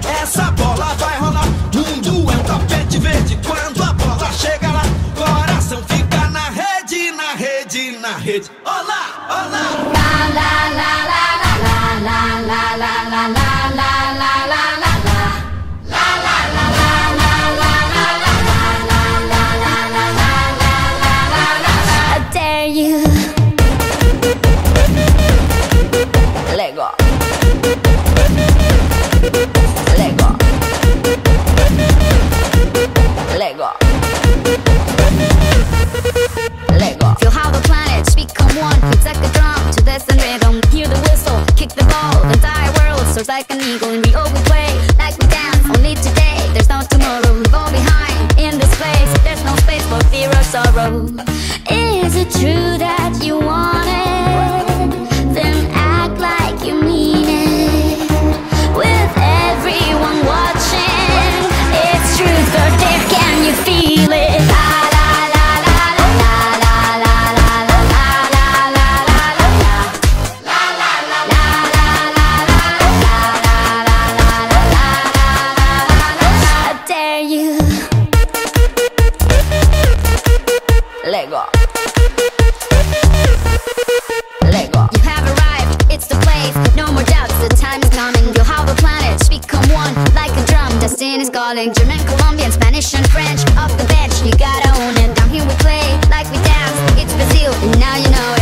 essa bola vai rolar. Mundo é um tapete verde. Quando a bola chega lá, coração fica na rede, na rede, na rede. Olá, olá. La la la la la la la la la la la la la la. You Lego Lego Lego Lego. Feel how the planets become one. It's like a drum to this and rhythm. Hear the whistle, kick the ball. The entire world soars like an eagle. And we all we play like we dance. Only today, there's no tomorrow. We fall behind in this place. There's no space for fear or sorrow. Is it true that you want it? Then act like you mean it. With everyone watching, it's truth or dare, can you feel it? La la la la la la la la la la la la la la la. I dare you. Lego Lego. You have arrived, it's the place. No more doubts, the time is coming. Feel how the planets become one. Like a drum, destiny's calling. German, Colombian, Spanish and French. Off the bench, you gotta own it. Down here we play like we dance. It's Brazil, and now you know it.